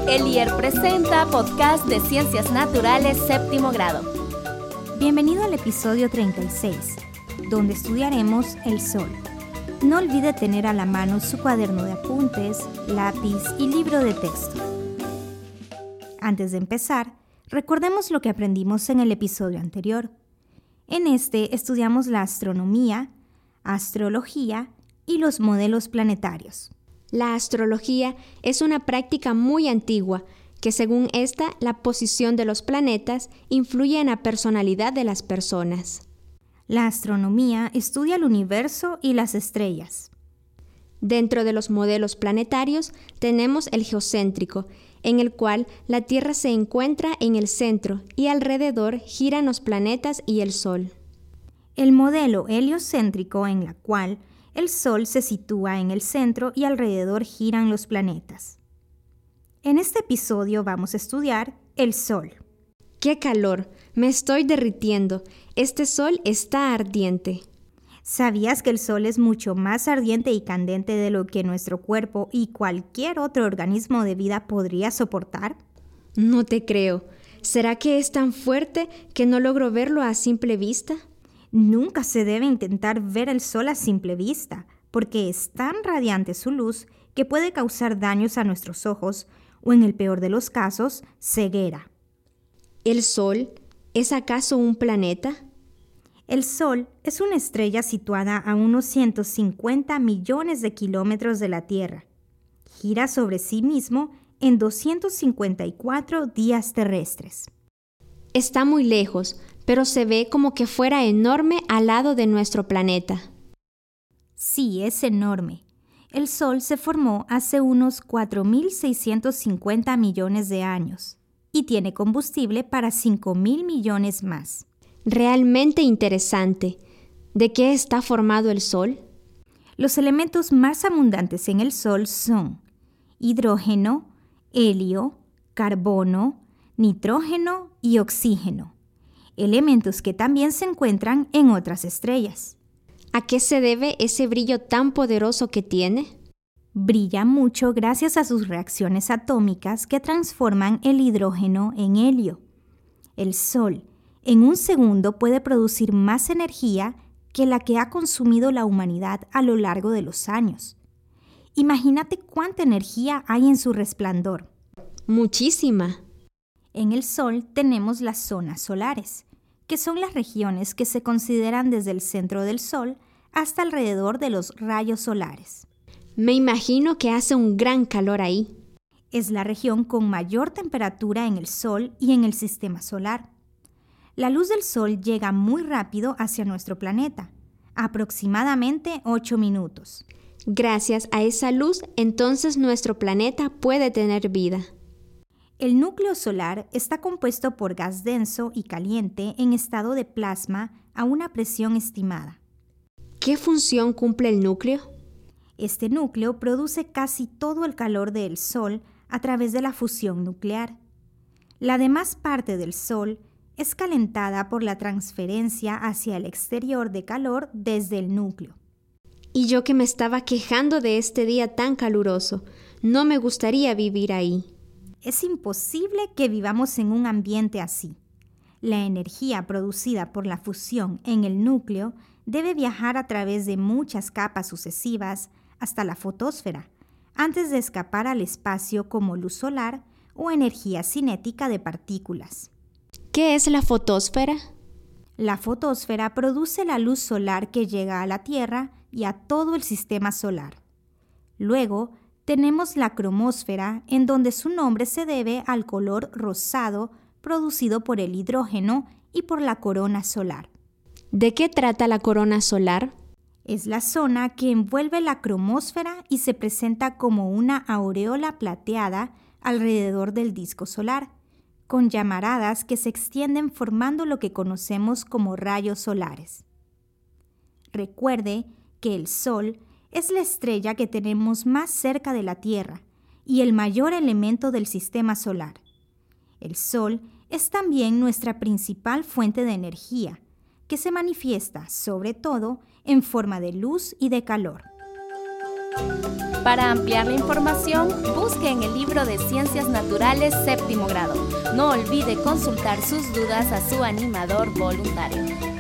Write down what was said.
Elier presenta podcast de Ciencias Naturales séptimo grado. Bienvenido al episodio 36, donde estudiaremos el Sol. No olvide tener a la mano su cuaderno de apuntes, lápiz y libro de texto. Antes de empezar, recordemos lo que aprendimos en el episodio anterior. En este estudiamos la astronomía, astrología y los modelos planetarios. La astrología es una práctica muy antigua que, según esta, la posición de los planetas influye en la personalidad de las personas. La astronomía estudia el universo y las estrellas. Dentro de los modelos planetarios tenemos el geocéntrico, en el cual la Tierra se encuentra en el centro y alrededor giran los planetas y el Sol. El modelo heliocéntrico, en la cual el Sol se sitúa en el centro y alrededor giran los planetas. En este episodio vamos a estudiar el Sol. ¡Qué calor! Me estoy derritiendo. Este Sol está ardiente. ¿Sabías que el Sol es mucho más ardiente y candente de lo que nuestro cuerpo y cualquier otro organismo de vida podría soportar? No te creo. ¿Será que es tan fuerte que no logro verlo a simple vista? Nunca se debe intentar ver el Sol a simple vista, porque es tan radiante su luz que puede causar daños a nuestros ojos o, en el peor de los casos, ceguera. ¿El Sol es acaso un planeta? El Sol es una estrella situada a unos 150 millones de kilómetros de la Tierra. Gira sobre sí mismo en 254 días terrestres. Está muy lejos, pero se ve como que fuera enorme al lado de nuestro planeta. Sí, es enorme. El Sol se formó hace unos 4.650 millones de años y tiene combustible para 5.000 millones más. Realmente interesante. ¿De qué está formado el Sol? Los elementos más abundantes en el Sol son hidrógeno, helio, carbono, nitrógeno y oxígeno, elementos que también se encuentran en otras estrellas. ¿A qué se debe ese brillo tan poderoso que tiene? Brilla mucho gracias a sus reacciones atómicas que transforman el hidrógeno en helio. El Sol, en un segundo, puede producir más energía que la que ha consumido la humanidad a lo largo de los años. Imagínate cuánta energía hay en su resplandor. Muchísima. En el Sol tenemos las zonas solares, que son las regiones que se consideran desde el centro del Sol hasta alrededor de los rayos solares. Me imagino que hace un gran calor ahí. Es la región con mayor temperatura en el Sol y en el sistema solar. La luz del Sol llega muy rápido hacia nuestro planeta, aproximadamente 8 minutos. Gracias a esa luz, entonces nuestro planeta puede tener vida. El núcleo solar está compuesto por gas denso y caliente en estado de plasma a una presión estimada. ¿Qué función cumple el núcleo? Este núcleo produce casi todo el calor del Sol a través de la fusión nuclear. La demás parte del Sol es calentada por la transferencia hacia el exterior de calor desde el núcleo. Y yo que me estaba quejando de este día tan caluroso, no me gustaría vivir ahí. Es imposible que vivamos en un ambiente así. La energía producida por la fusión en el núcleo debe viajar a través de muchas capas sucesivas hasta la fotosfera, antes de escapar al espacio como luz solar o energía cinética de partículas. ¿Qué es la fotosfera? La fotosfera produce la luz solar que llega a la Tierra y a todo el sistema solar. Luego, tenemos la cromósfera, en donde su nombre se debe al color rosado producido por el hidrógeno y por la corona solar. ¿De qué trata la corona solar? Es la zona que envuelve la cromósfera y se presenta como una aureola plateada alrededor del disco solar, con llamaradas que se extienden formando lo que conocemos como rayos solares. Recuerde que el Sol es la estrella que tenemos más cerca de la Tierra y el mayor elemento del sistema solar. El Sol es también nuestra principal fuente de energía, que se manifiesta sobre todo en forma de luz y de calor. Para ampliar la información, busque en el libro de Ciencias Naturales Séptimo Grado. No olvide consultar sus dudas a su animador voluntario.